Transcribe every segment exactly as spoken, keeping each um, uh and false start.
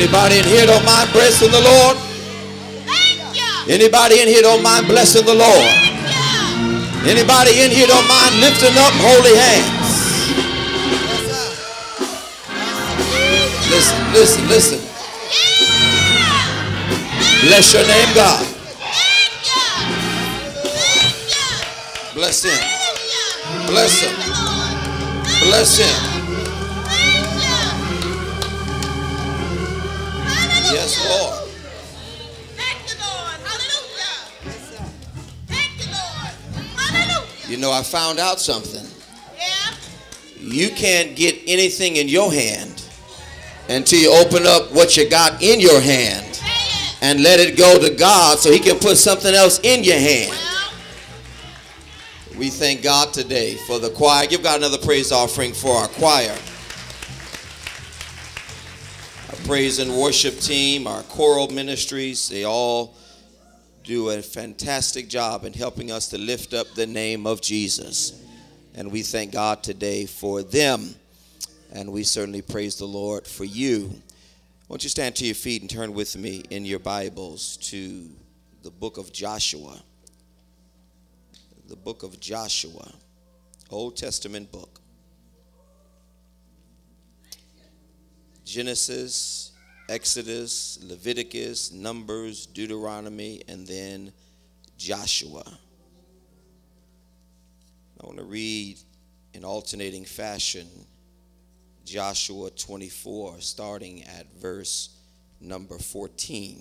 Anybody in here don't mind blessing the Lord? Thank you. Anybody in here don't mind blessing the Lord? Thank you. Anybody in here don't mind lifting up holy hands? Listen, listen, listen. Bless your name, God. Bless him. Bless him. Bless him. Yes, Lord. Thank you, Lord. Hallelujah. Thank you, Lord. Hallelujah. You know, I found out something. Yeah. You can't get anything in your hand until you open up what you got in your hand and let it go to God so he can put something else in your hand. Well, We thank God today for the choir. Give God another praise offering for our choir. Our praise and worship team, our choral ministries, they all do a fantastic job in helping us to lift up the name of Jesus. And we thank God today for them. And we certainly praise the Lord for you. Won't you stand to your feet and turn with me in your Bibles to the book of Joshua. The book of Joshua, Old Testament book. Genesis, Exodus, Leviticus, Numbers, Deuteronomy, and then Joshua. I want to read in alternating fashion Joshua twenty-four, starting at verse number fourteen.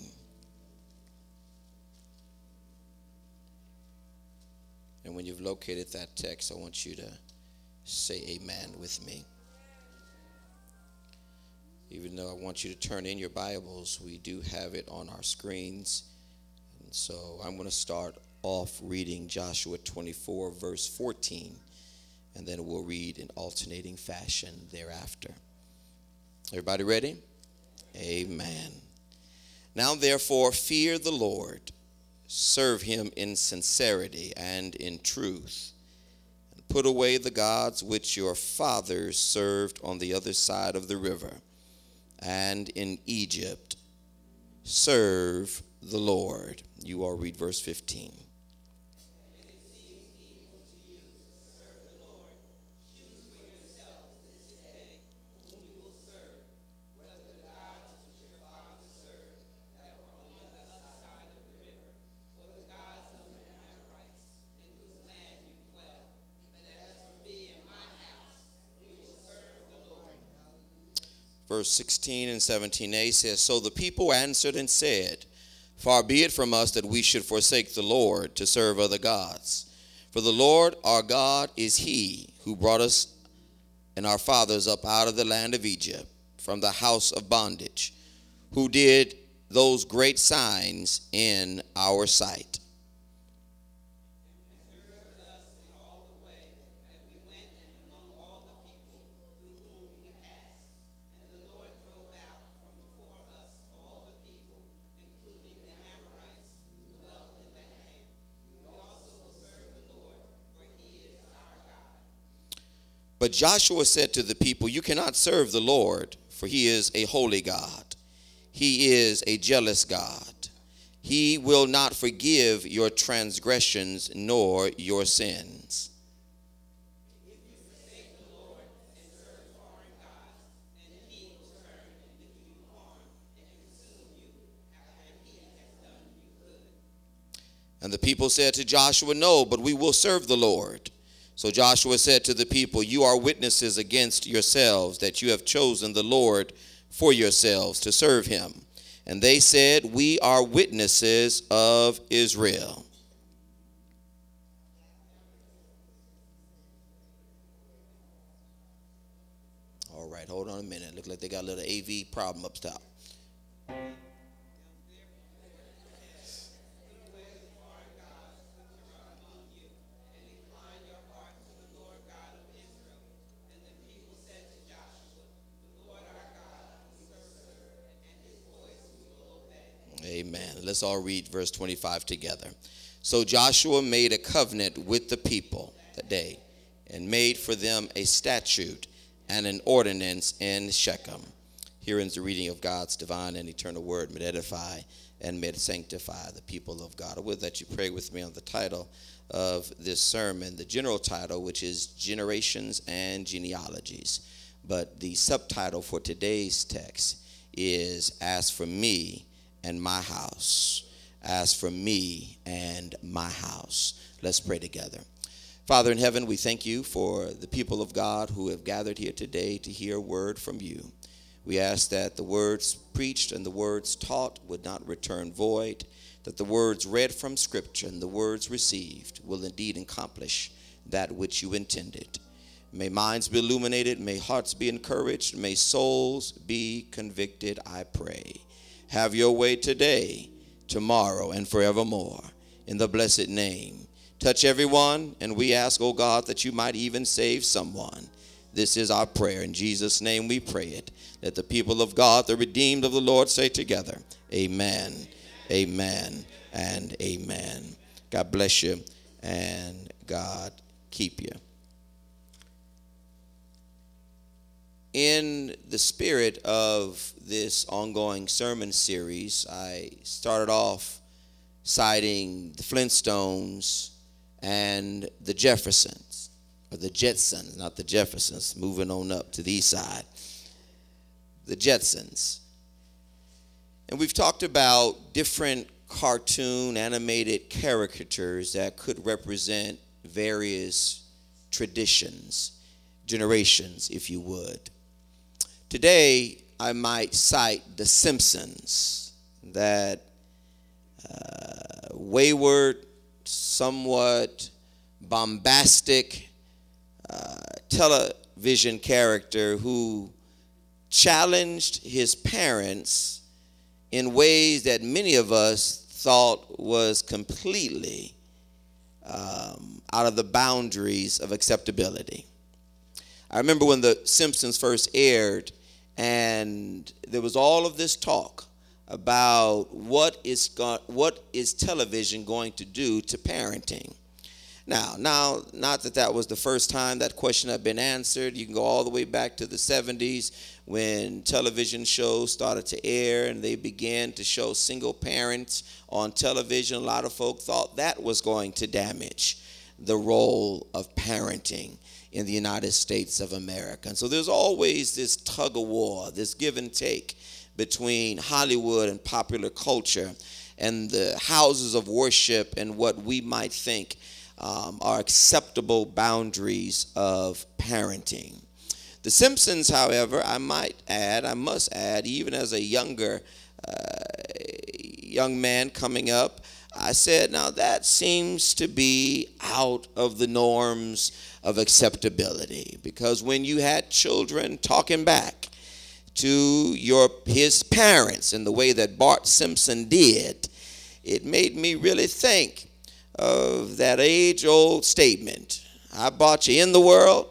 And when you've located that text, I want you to say amen with me. Even though I want you to turn in your Bibles, we do have it on our screens. And so I'm going to start off reading Joshua twenty-four, verse fourteen. And then we'll read in alternating fashion thereafter. Everybody ready? Amen. Now therefore fear the Lord. Serve him in sincerity and in truth. And put away the gods which your fathers served on the other side of the river. And in Egypt, serve the Lord. You all read verse fifteen. Verse sixteen and seventeen a says, So the people answered and said, Far be it from us that we should forsake the Lord to serve other gods. For the Lord our God is he who brought us and our fathers up out of the land of Egypt, from the house of bondage, who did those great signs in our sight. But Joshua said to the people, You cannot serve the Lord, for he is a holy God. He is a jealous God. He will not forgive your transgressions nor your sins. And the people said to Joshua, No, but we will serve the Lord. So Joshua said to the people, You are witnesses against yourselves that you have chosen the Lord for yourselves to serve him. And they said, We are witnesses of Israel. All right, hold on a minute. Look like they got a little A V problem up top. Amen. Let's all read verse twenty-five together. So Joshua made a covenant with the people that day and made for them a statute and an ordinance in Shechem. Herein is the reading of God's divine and eternal word. May it edify and may it sanctify the people of God. I would that you pray with me on the title of this sermon, the general title, which is Generations and Genealogies. But the subtitle for today's text is As for Me and My House. As for me and my house. Let's pray together. Father in heaven, we thank you for the people of God who have gathered here today to hear a word from you. We ask that the words preached and the words taught would not return void, that the words read from Scripture and the words received will indeed accomplish that which you intended. May minds be illuminated, may hearts be encouraged, may souls be convicted, I pray. Have your way today, tomorrow, and forevermore. In the blessed name. Touch everyone, and we ask, oh God, that you might even save someone. This is our prayer. In Jesus' name we pray it. Let the people of God, the redeemed of the Lord, say together, amen, amen, and amen. God bless you, and God keep you. In the spirit of this ongoing sermon series, I started off citing the Flintstones and the Jeffersons, or the Jetsons, not the Jeffersons, moving on up to the east side. The Jetsons. And we've talked about different cartoon animated caricatures that could represent various traditions, generations, if you would. Today, I might cite The Simpsons, that uh, wayward, somewhat bombastic uh, television character who challenged his parents in ways that many of us thought was completely um, out of the boundaries of acceptability. I remember when The Simpsons first aired, and there was all of this talk about what is go- what is television going to do to parenting. Now, now, not that that was the first time that question had been answered. You can go all the way back to the seventies when television shows started to air and they began to show single parents on television. A lot of folk thought that was going to damage the role of parenting in the United States of America. And so there's always this tug of war, this give and take between Hollywood and popular culture and the houses of worship and what we might think um, are acceptable boundaries of parenting. The Simpsons, however, I might add, I must add, even as a younger uh, young man coming up, I said, now that seems to be out of the norms of acceptability, because when you had children talking back to your his parents in the way that Bart Simpson did, it made me really think of that age-old statement, I brought you in the world,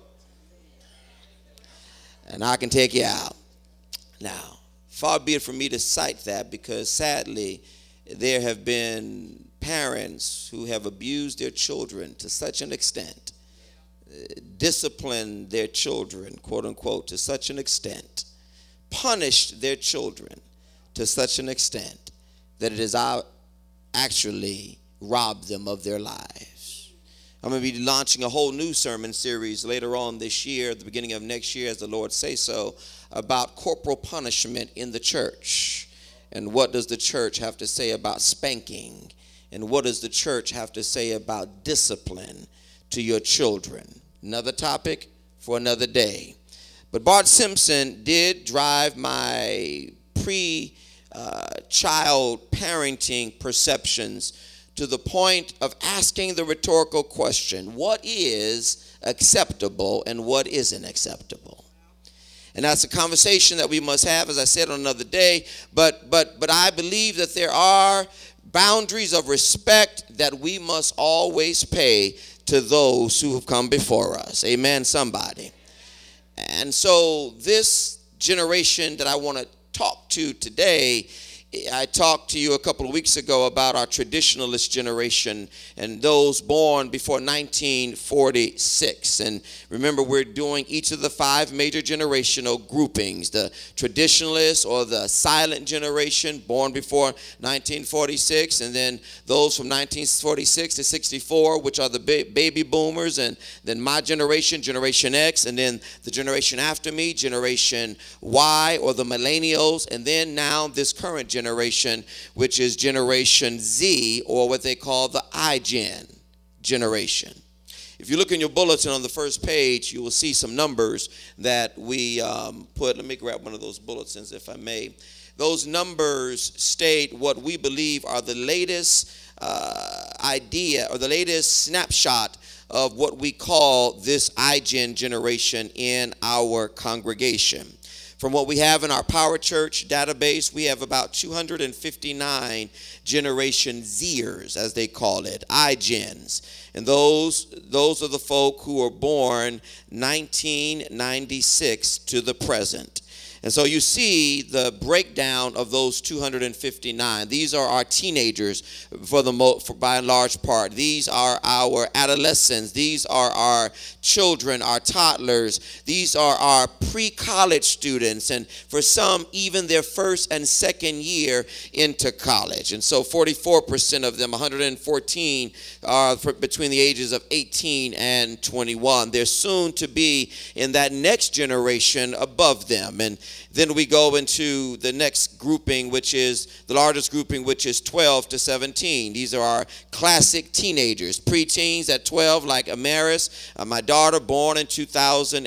and I can take you out. Now, far be it from me to cite that, because sadly, there have been parents who have abused their children to such an extent, disciplined their children, quote unquote, to such an extent, punished their children to such an extent that it has actually robbed them of their lives. I'm going to be launching a whole new sermon series later on this year, at the beginning of next year, as the Lord say so, about corporal punishment in the church. And what does the church have to say about spanking? And what does the church have to say about discipline to your children? Another topic for another day. But Bart Simpson did drive my pre-child uh, parenting perceptions to the point of asking the rhetorical question, what is acceptable and what isn't acceptable? And that's a conversation that we must have, as I said, on another day. But but but I believe that there are boundaries of respect that we must always pay to those who have come before us. Amen, somebody. And so this generation that I want to talk to today I talked to you a couple of weeks ago about our traditionalist generation and those born before nineteen forty-six. And remember, we're doing each of the five major generational groupings: the traditionalists or the silent generation, born before nineteen forty-six, and then those from nineteen forty-six to sixty-four, which are the ba- baby boomers, and then my generation, Generation X, and then the generation after me, Generation Y, or the millennials, and then now this current generation. generation, which is Generation Z, or what they call the iGen generation. If you look in your bulletin on the first page, you will see some numbers that we um, put. Let me grab one of those bulletins, if I may. Those numbers state what we believe are the latest uh, idea or the latest snapshot of what we call this iGen generation in our congregation. From what we have in our Power Church database, we have about two hundred fifty-nine Generation Zers, as they call it, iGens. And those, those are the folk who were born nineteen ninety-six to the present. And so you see the breakdown of those two hundred fifty-nine. These are our teenagers for the mo- for by and large part. These are our adolescents. These are our children, our toddlers. These are our pre-college students, and for some, even their first and second year into college. And so forty-four percent of them, one hundred fourteen, are for between the ages of eighteen and twenty-one. They're soon to be in that next generation above them. And then we go into the next grouping, which is the largest grouping, which is twelve to seventeen. These are our classic teenagers, preteens at twelve, like Amaris, uh, my daughter, born in two thousand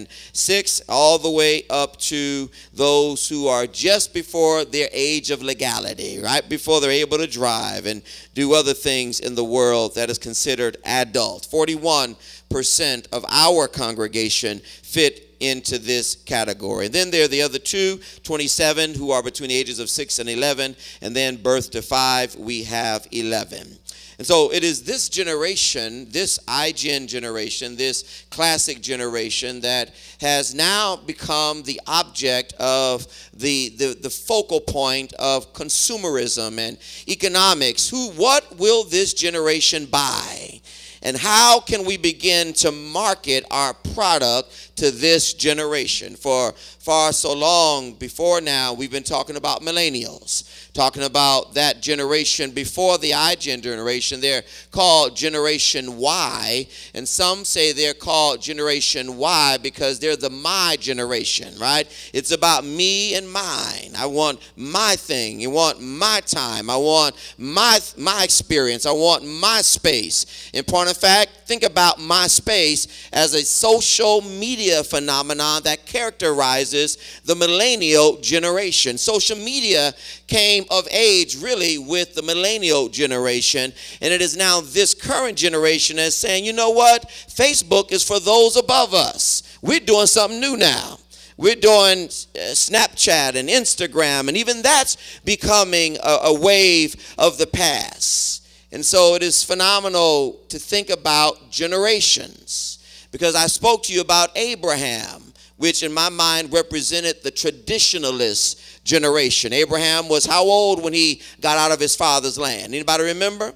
six, all the way up to those who are just before their age of legality, right before they're able to drive and do other things in the world that is considered adult. forty-one percent of our congregation fit into this category. And then there are the other two, twenty-seven, who are between the ages of six and eleven, and then birth to five, we have eleven. And so it is this generation, this iGen generation, this classic generation, that has now become the object of the, the, the focal point of consumerism and economics. Who, what will this generation buy? And how can we begin to market our product to this generation? For far so long before now, we've been talking about millennials, talking about that generation before the iGen generation. They're called Generation Y, and some say they're called Generation Y because they're the my generation, right? It's about me and mine. I want my thing. I want my time. I want my my experience. I want my space. In point of fact, think about MySpace as a social media phenomenon that characterizes the millennial generation. Social media came of age really with the millennial generation, and it is now this current generation that's saying, you know what, Facebook is for those above us. We're doing something new now. We're doing Snapchat and Instagram, and even that's becoming a, a wave of the past. And so it is phenomenal to think about generations, because I spoke to you about Abraham, which in my mind represented the traditionalist generation. Abraham was how old when he got out of his father's land? Anybody remember?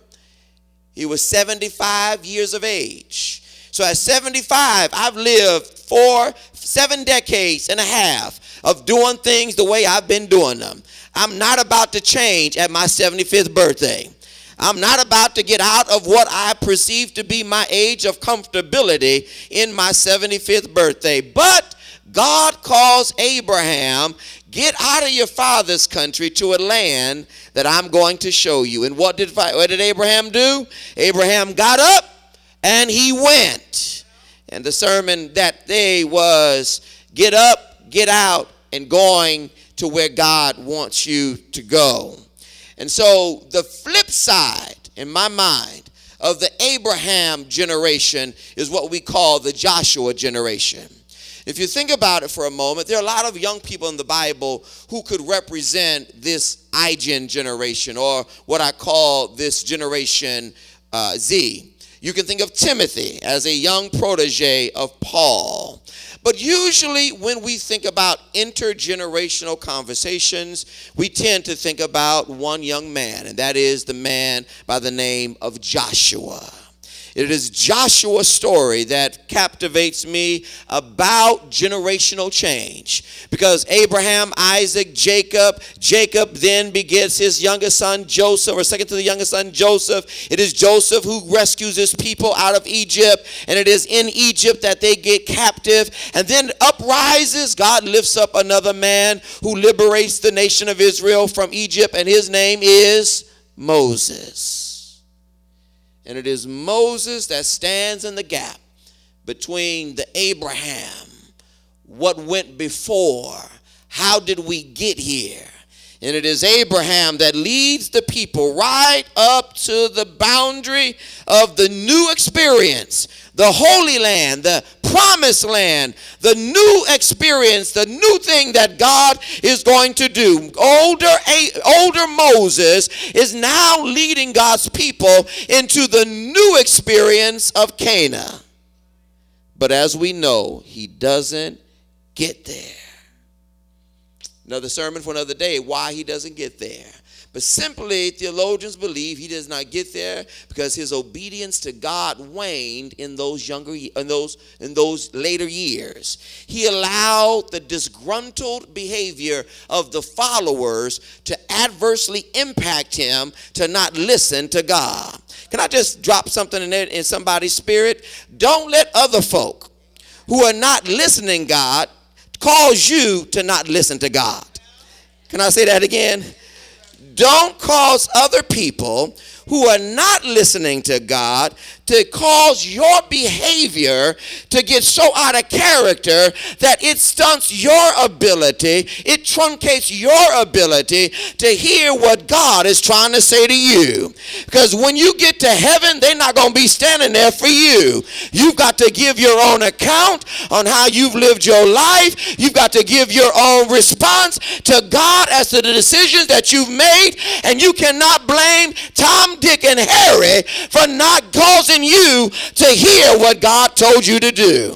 He was seventy-five years of age. So at seventy-five, I've lived four, seven decades and a half of doing things the way I've been doing them. I'm not about to change at my seventy-fifth birthday. I'm not about to get out of what I perceive to be my age of comfortability in my seventy-fifth birthday. But God calls Abraham, get out of your father's country to a land that I'm going to show you. And what did, what did Abraham do? Abraham got up and he went. And the sermon that day was, get up, get out, and going to where God wants you to go. And so the flip side, in my mind, of the Abraham generation is what we call the Joshua generation. If you think about it for a moment, there are a lot of young people in the Bible who could represent this iGen generation, or what I call this Generation uh, Z. You can think of Timothy as a young protege of Paul. But usually when we think about intergenerational conversations, we tend to think about one young man, and that is the man by the name of Joshua. It is Joshua's story that captivates me about generational change, because Abraham, Isaac, Jacob, Jacob then begets his youngest son Joseph, or second to the youngest son Joseph. It is Joseph who rescues his people out of Egypt, and it is in Egypt that they get captive. And then uprises, God lifts up another man who liberates the nation of Israel from Egypt, and his name is Moses. And it is Moses that stands in the gap between the Abraham, what went before, how did we get here? And it is Abraham that leads the people right up to the boundary of the new experience, the Holy Land, the promised land, the new experience, the new thing that God is going to do. Older, older Moses is now leading God's people into the new experience of Canaan. But as we know, he doesn't get there. Another sermon for another day, why he doesn't get there. But simply, theologians believe he does not get there because his obedience to God waned in those younger, in those, in those later years. He allowed the disgruntled behavior of the followers to adversely impact him to not listen to God. Can I just drop something in there in somebody's spirit? Don't let other folk who are not listening God cause you to not listen to God. Can I say that again? Don't cause other people who are not listening to God to cause your behavior to get so out of character that it stunts your ability, it truncates your ability to hear what God is trying to say to you. Because when you get to heaven, they're not going to be standing there for you. You've got to give your own account on how you've lived your life. You've got to give your own response to God as to the decisions that you've made, and you cannot blame Tom, Dick, and Harry for not causing you to hear what God told you to do.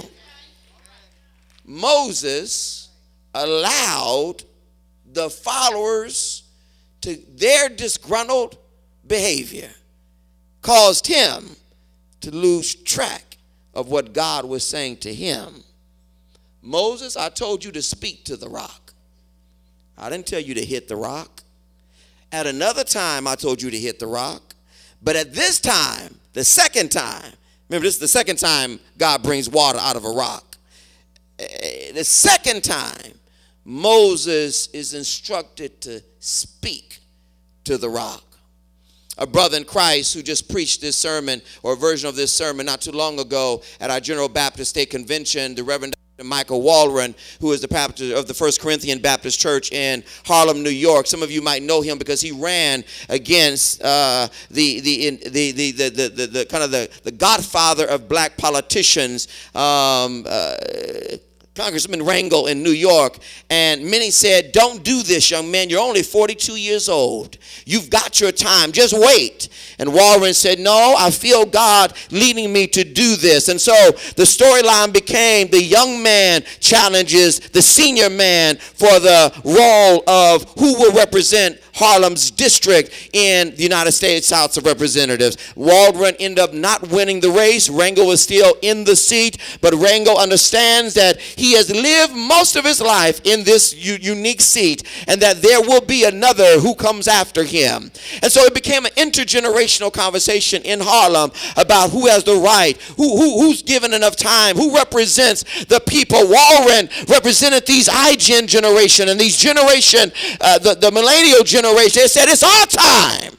Moses allowed the followers to their disgruntled behavior caused him to lose track of what God was saying to him. Moses, I told you to speak to the rock. I didn't tell you to hit the rock. At another time, I told you to hit the rock. But at this time, the second time, remember this is the second time God brings water out of a rock. The second time, Moses is instructed to speak to the rock. A brother in Christ who just preached this sermon, or a version of this sermon, not too long ago at our General Baptist State Convention, the Reverend Michael Walren, who is the pastor of the First Corinthian Baptist Church in Harlem, New York. Some of you might know him because he ran against uh, the, the, in, the, the, the, the, the, the kind of the, the godfather of black politicians, um, uh, Congressman Rangel in New York, and many said, don't do this, young man. You're only forty-two years old. You've got your time. Just wait. And Warren said, no, I feel God leading me to do this. And so the storyline became the young man challenges the senior man for the role of who will represent Harlem's district in the United States House of Representatives. Waldron ended up not winning the race. Rangel was still in the seat, but Rangel understands that he has lived most of his life in this u- unique seat, and that there will be another who comes after him. And so it became an intergenerational conversation in Harlem about who has the right, who, who who's given enough time, who represents the people. Warren represented these iGen generation and these generation, uh, the, the millennial generation. They said it's our time.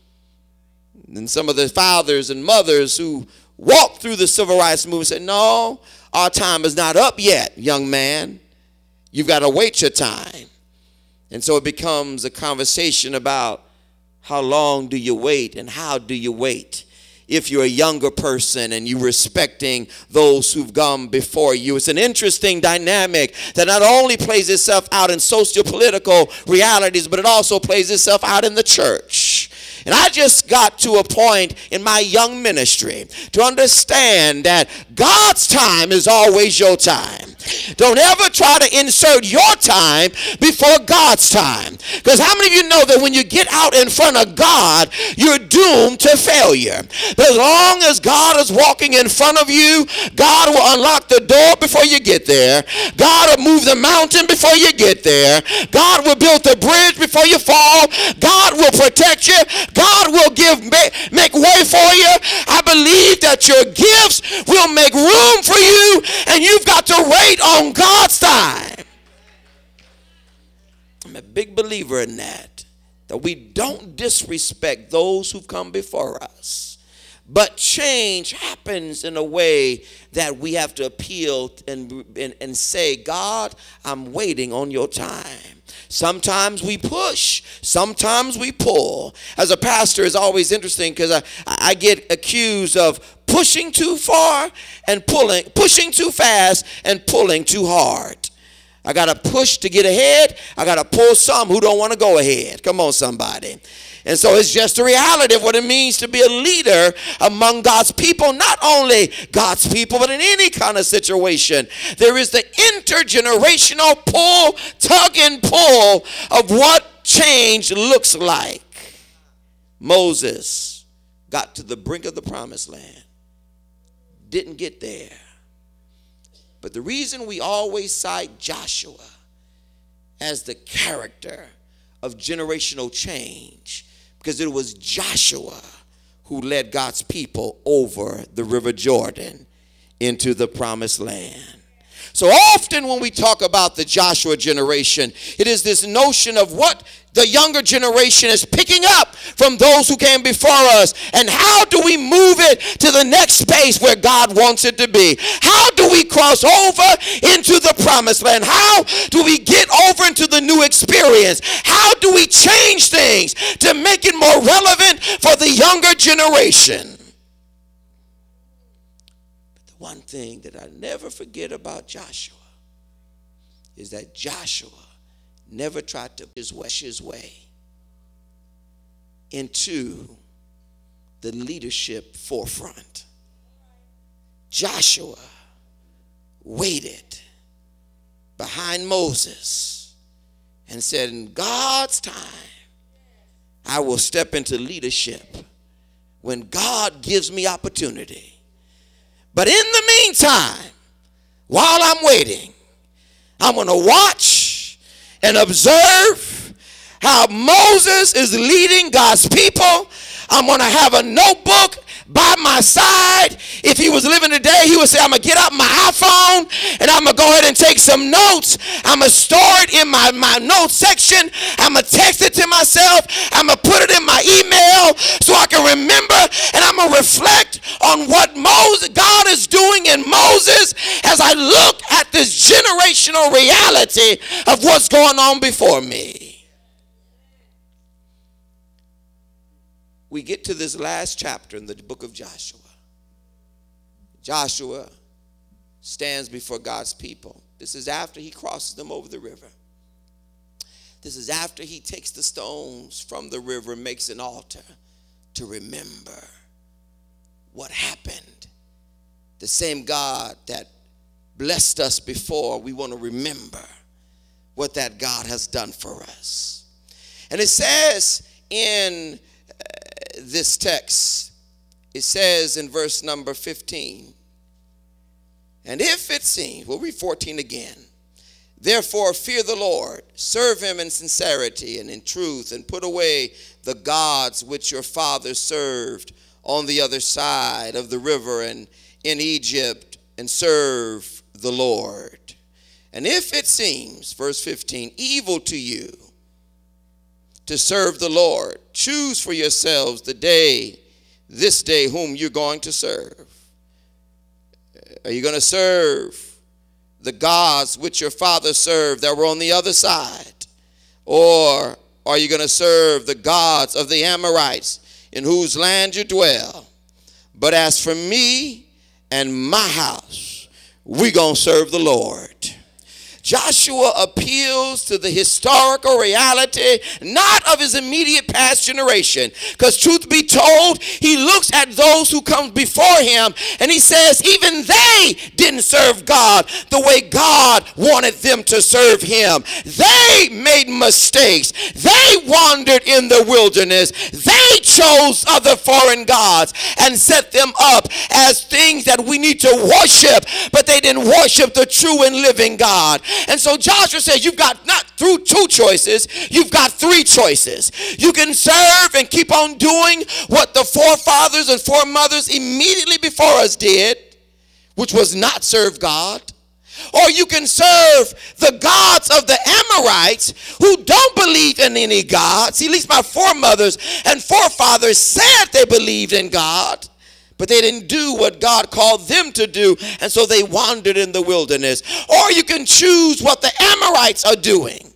And some of the fathers and mothers who walked through the civil rights movement said, no, our time is not up yet, young man. You've got to wait your time. And so it becomes a conversation about how long do you wait and how do you wait. If you're a younger person and you're respecting those who've gone before you. It's an interesting dynamic that not only plays itself out in socio-political realities, but it also plays itself out in the church. And I just got to a point in my young ministry to understand that God's time is always your time. Don't ever try to insert your time before God's time. Because how many of you know that when you get out in front of God, you're doomed to failure? But as long as God is walking in front of you, God will unlock the door before you get there. God will move the mountain before you get there. God will build the bridge before you fall. God will protect you. God will give make way for you. I believe that your gifts will make room for you, and you've got to wait on God's time. I'm a big believer in that, that we don't disrespect those who've come before us. But change happens in a way that we have to appeal and, and, and say, God, I'm waiting on your time. Sometimes we push, sometimes we pull. As a pastor, it's always interesting because I, I get accused of pushing too far and pulling, pushing too fast and pulling too hard. I got to push to get ahead. I got to pull some who don't want to go ahead. Come on, somebody. And so it's just the reality of what it means to be a leader among God's people, not only God's people, but in any kind of situation. There is the intergenerational pull, tug and pull of what change looks like. Moses got to the brink of the promised land, didn't get there. But the reason we always cite Joshua as the character of generational change, because it was Joshua who led God's people over the River Jordan into the promised land. So often when we talk about the Joshua generation, it is this notion of what the younger generation is picking up from those who came before us, and how do we move it to the next space where God wants it to be? How do we cross over into the promised land? How do we get over into the new experience? How do we change things to make it more relevant for the younger generation? But the one thing that I never forget about Joshua is that Joshua never tried to push his way into the leadership forefront. Joshua waited behind Moses and said, in God's time, I will step into leadership when God gives me opportunity. But in the meantime, while I'm waiting, I'm going to watch and observe how Moses is leading God's people. I'm going to have a notebook by my side. If he was living today, he would say, I'm going to get out my iPhone and I'm going to go ahead and take some notes. I'm going to store it in my, my notes section. I'm going to text it to myself. I'm going to put it in my email so I can remember, and I'm going to reflect on what Moses, God is doing in Moses as I look at this generational reality of what's going on before me. We get to this last chapter in the book of Joshua. Joshua stands before God's people. This is after he crosses them over the river. This is after he takes the stones from the river and makes an altar to remember what happened. The same God that blessed us before, we want to remember what that God has done for us. And it says in this text, it says in verse number fifteen, and if it seems, we'll read fourteen again, therefore fear the Lord, serve him in sincerity and in truth, and put away the gods which your fathers served on the other side of the river and in Egypt, and serve the Lord. And if it seems, verse fifteen, evil to you to serve the Lord, choose for yourselves the day, this day, whom you're going to serve. Are you going to serve the gods which your fathers served that were on the other side? Or are you going to serve the gods of the Amorites in whose land you dwell? But as for me and my house, we're going to serve the Lord. Joshua appeals to the historical reality, not of his immediate past generation. Because truth be told, he looks at those who come before him and he says, even they didn't serve God the way God wanted them to serve him. They made mistakes. They wandered in the wilderness. They chose other foreign gods and set them up as things that we need to worship, but they didn't worship the true and living God. And so Joshua says, you've got not through two choices, you've got three choices. You can serve and keep on doing what the forefathers and foremothers immediately before us did, which was not serve God. Or you can serve the gods of the Amorites who don't believe in any God. See, at least my foremothers and forefathers said they believed in God, but they didn't do what God called them to do, and so they wandered in the wilderness. Or you can choose what the Amorites are doing.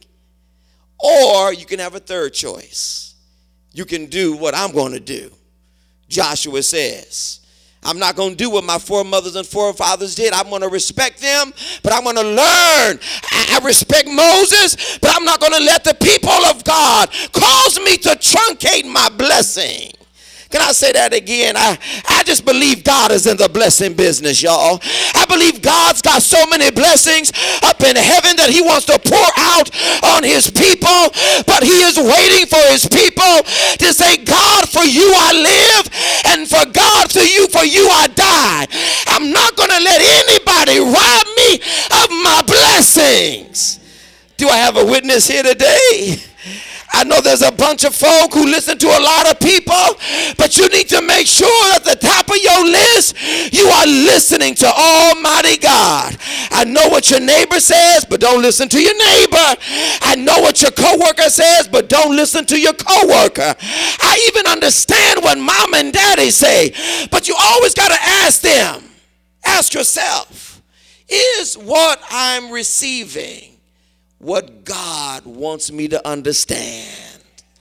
Or you can have a third choice. You can do what I'm going to do. Joshua says, I'm not going to do what my foremothers and forefathers did. I'm going to respect them, but I'm going to learn. I respect Moses, but I'm not going to let the people of God cause me to truncate my blessing. Can I say that again? I, I just believe God is in the blessing business, y'all. I believe God's got so many blessings up in heaven that he wants to pour out on his people, but he is waiting for his people to say, God, for you I live, and for God, to you, for you I die. I'm not going to let anybody rob me of my blessings. Do I have a witness here today? I know there's a bunch of folk who listen to a lot of people, but you need to make sure at the top of your list, you are listening to Almighty God. I know what your neighbor says, but don't listen to your neighbor. I know what your coworker says, but don't listen to your coworker. I even understand what mom and daddy say, but you always got to ask them. Ask yourself, is what I'm receiving what God wants me to understand?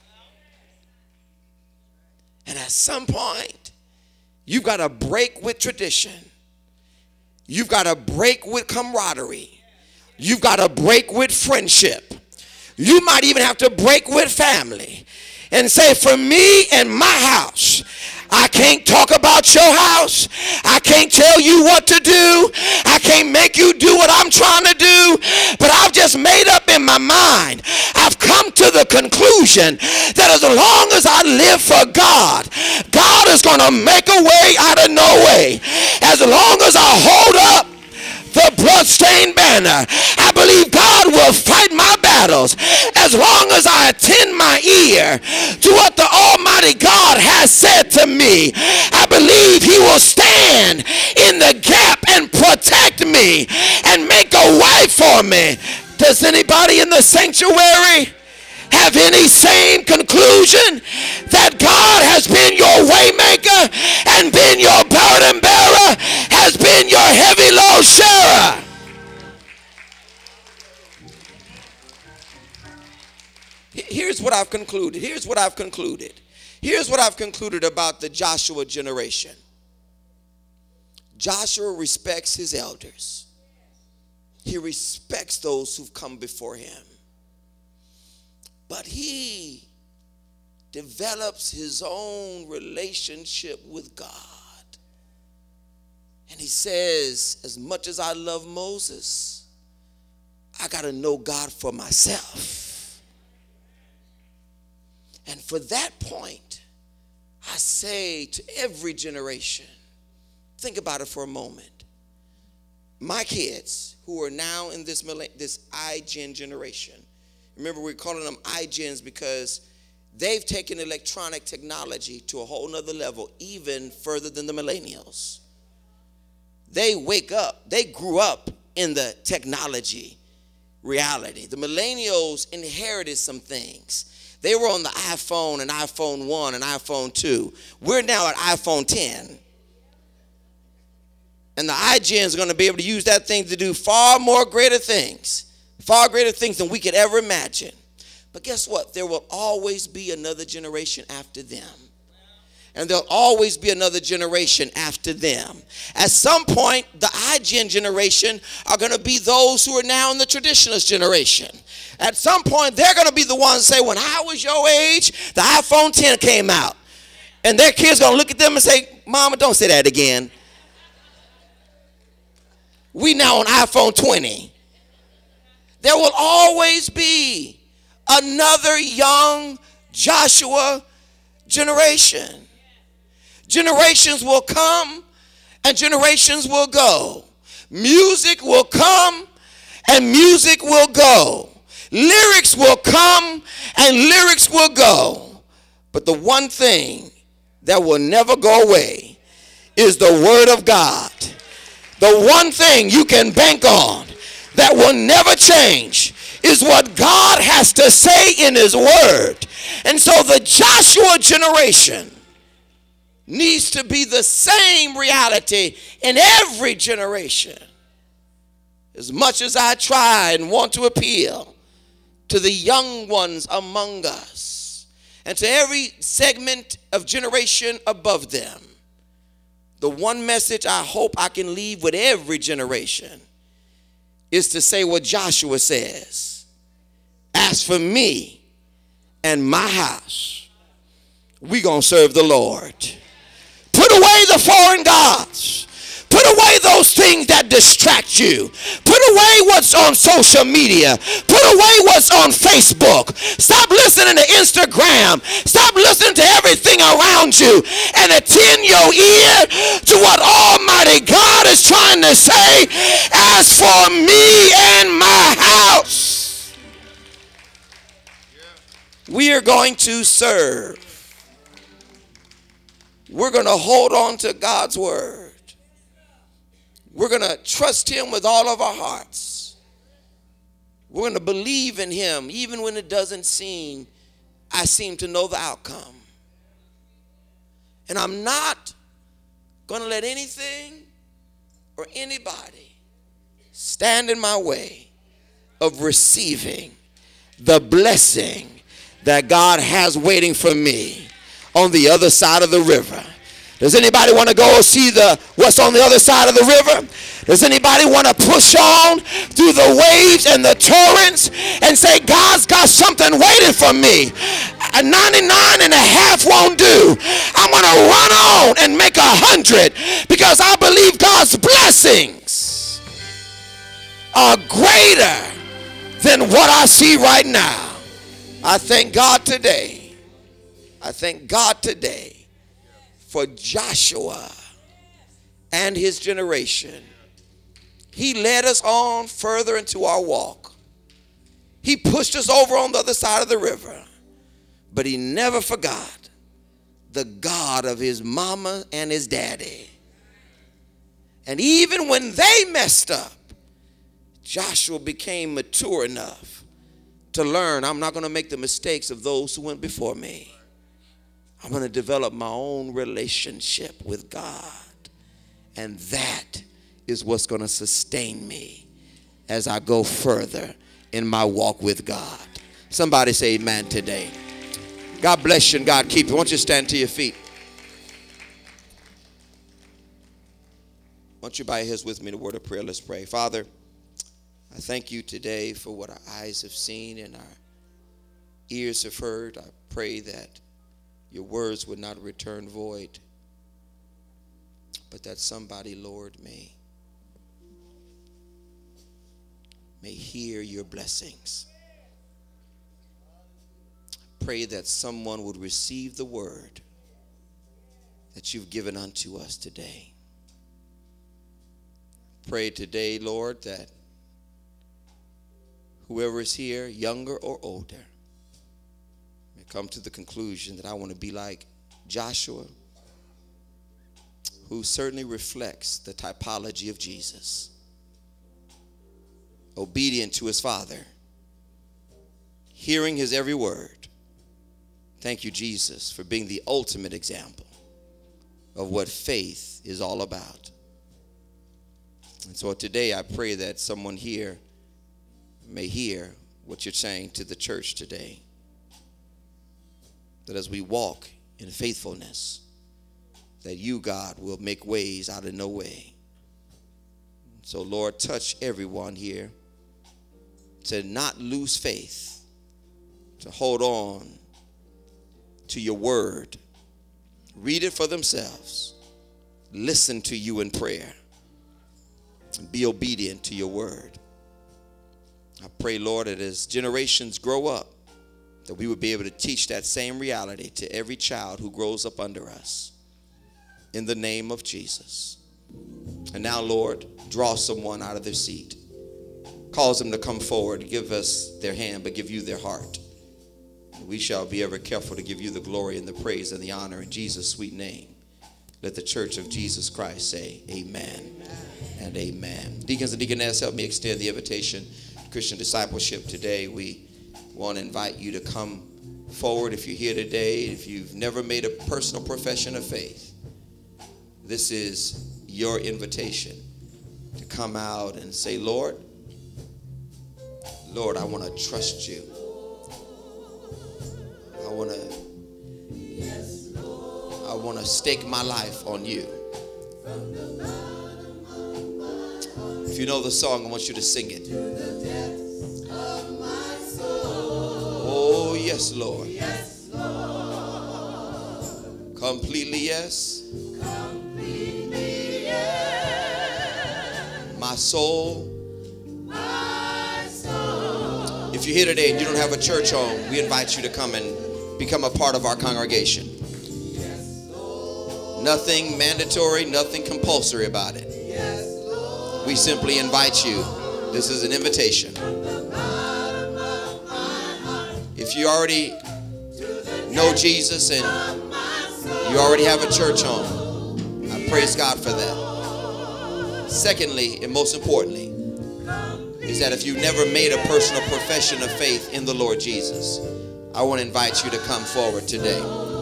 And at some point, you've got to break with tradition. You've got to break with camaraderie. You've got to break with friendship. You might even have to break with family and say, for me and my house, I can't talk about your house. I can't tell you what to do. I can't make you do what I'm trying to do. But I've just made up in my mind. I've come to the conclusion that as long as I live for God, God is going to make a way out of no way. As long as I hold up the bloodstained banner, I believe God will fight my battles. As long as I attend my ear to what the Almighty God has said to me, I believe he will stand in the gap and protect me and make a way for me. Does anybody in the sanctuary have any same conclusion that God has been your waymaker and been your burden bearer, has been your heavy load sharer? Here's what I've concluded. Here's what I've concluded. Here's what I've concluded about the Joshua generation. Joshua respects his elders. He respects those who've come before him. But he develops his own relationship with God. And he says, as much as I love Moses, I got to know God for myself. And for that point, I say to every generation, think about it for a moment. My kids who are now in this, this iGen generation, remember, we're calling them iGens because they've taken electronic technology to a whole nother level, even further than the millennials. They wake up, they grew up in the technology reality. The millennials inherited some things. They were on the iPhone and iPhone one and iPhone two. We're now at iPhone ten. And the iGens are going to be able to use that thing to do far more greater things. Far greater things than we could ever imagine. But guess what? There will always be another generation after them. And there'll always be another generation after them. At some point, the iGen generation are going to be those who are now in the traditionalist generation. At some point, they're going to be the ones who say, when I was your age, the iPhone ten came out. And their kids going to look at them and say, Mama, don't say that again. We now on iPhone twenty. There will always be another young Joshua generation. Generations will come and generations will go. Music will come and music will go. Lyrics will come and lyrics will go. But the one thing that will never go away is the word of God. The one thing you can bank on that will never change is what God has to say in his word. And so the Joshua generation needs to be the same reality in every generation. As much as I try and want to appeal to the young ones among us and to every segment of generation above them, the one message I hope I can leave with every generation is to say what Joshua says. As for me and my house, we gonna serve the Lord. Put away the foreign gods. Put away those things that distract you. Put away what's on social media. Put away what's on Facebook. Stop listening to Instagram. Stop listening to everything around you and attend your ear to what Almighty God is trying to say. As for me and my house, we are going to serve. We're going to hold on to God's word. We're going to trust him with all of our hearts. We're going to believe in him even when it doesn't seem I seem to know the outcome. And I'm not going to let anything or anybody stand in my way of receiving the blessing that God has waiting for me on the other side of the river. Does anybody want to go see the what's on the other side of the river? Does anybody want to push on through the waves and the torrents and say, God's got something waiting for me? A ninety-nine and a half won't do. I'm going to run on and make a hundred because I believe God's blessings are greater than what I see right now. I thank God today. I thank God today for Joshua and his generation. He led us on further into our walk. He pushed us over on the other side of the river. But he never forgot the God of his mama and his daddy. And even when they messed up, Joshua became mature enough to learn, I'm not going to make the mistakes of those who went before me. I'm going to develop my own relationship with God. And that is what's going to sustain me as I go further in my walk with God. Somebody say amen today. God bless you and God keep you. Why don't you stand to your feet? Why don't you bow your heads with me in a word of prayer? Let's pray. Father, I thank you today for what our eyes have seen and our ears have heard. I pray that your words would not return void, but that somebody, Lord, may, may hear your blessings. Pray that someone would receive the word that you've given unto us today. Pray today, Lord, that whoever is here, younger or older, come to the conclusion that I want to be like Joshua, who certainly reflects the typology of Jesus. Obedient to his Father, hearing his every word. Thank you, Jesus, for being the ultimate example of what faith is all about. And so today I pray that someone here may hear what you're saying to the church today. That as we walk in faithfulness, that you, God, will make ways out of no way. So, Lord, touch everyone here to not lose faith, to hold on to your word, read it for themselves, listen to you in prayer, and be obedient to your word. I pray, Lord, that as generations grow up, that we would be able to teach that same reality to every child who grows up under us. In the name of Jesus. And now, Lord, draw someone out of their seat. Cause them to come forward. Give us their hand, but give you their heart. We shall be ever careful to give you the glory and the praise and the honor in Jesus' sweet name. Let the church of Jesus Christ say amen, amen. And amen. Deacons and deaconess, help me extend the invitation to Christian discipleship today. We want to invite you to come forward if you're here today. If you've never made a personal profession of faith, this is your invitation to come out and say, Lord, Lord, I want to trust you. I want to I want to stake my life on you. If you know the song, I want you to sing it. Oh, yes, Lord. Completely yes. My soul. If you're here today and you don't have a church home, we invite you to come and become a part of our congregation. Nothing mandatory, nothing compulsory about it. We simply invite you. This is an invitation. If you already know Jesus and you already have a church home, I praise God for that. Secondly, and most importantly, is that if you've never made a personal profession of faith in the Lord Jesus, I want to invite you to come forward today.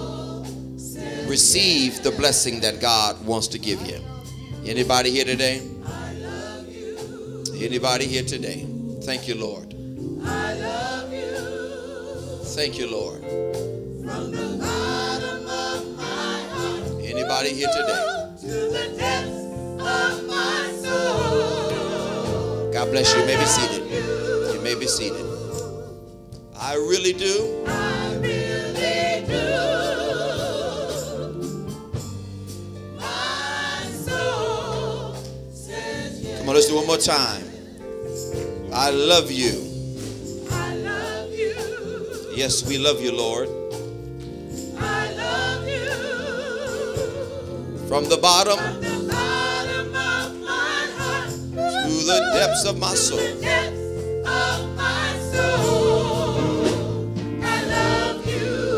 Receive the blessing that God wants to give you. Anybody here today? Anybody here today? Thank you, Lord. Thank you, Lord. Anybody here today? God bless you. You may be seated. You may be seated. I really do. I really do. My soul says yes. Come on, let's do it one more time. I love you. I love you. Yes, we love you, Lord. I love you. From the bottom From the bottom of my heart to the depths of my soul. the depths of my soul. I love you.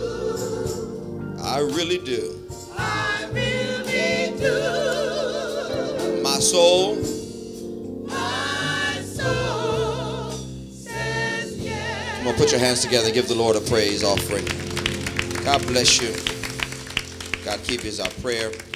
I really do. I really do. My soul. My soul says yes. Come on, put your hands together. Give the Lord a praise offering. God bless you. God keep you is our prayer.